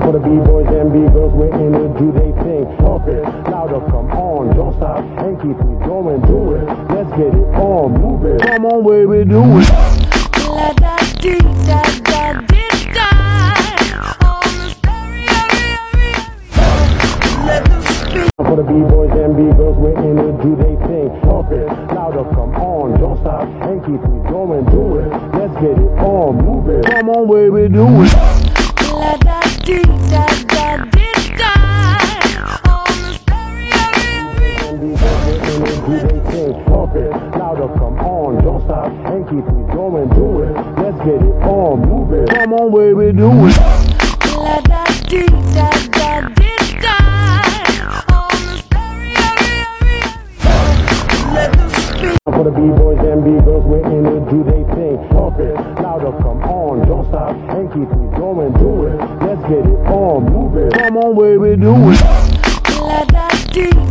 For the B-boys and B-girls, we're in it, do they thing. Pump it, louder, come on, don't stop, and keep it going, do it. Let's get it on, move it. Come on, baby, do it. La da dee da da dee da. On the stereo, let them spin. For the B-boys and B-girls, we're in it, do they thing. Pump it, louder, come on, don't stop, and keep it going, do it. Let's get it on, move it. Come on, baby, do it. La da dee da da dee da. On the stereo, And B-boys, we're in it, do they thing. Pump it, louder, come on, don't stop, and keep it going, do it. Let's get it on, move it. Come on, baby, do it. la da dee da da dee da. On the stereo, let them spin. For the B-boys and B-girls, we're in it, do they thing. Pump it, louder, come on, don't stop, and keep it going, do it. Let's get it on, move it. Come on, baby, do it. La da dee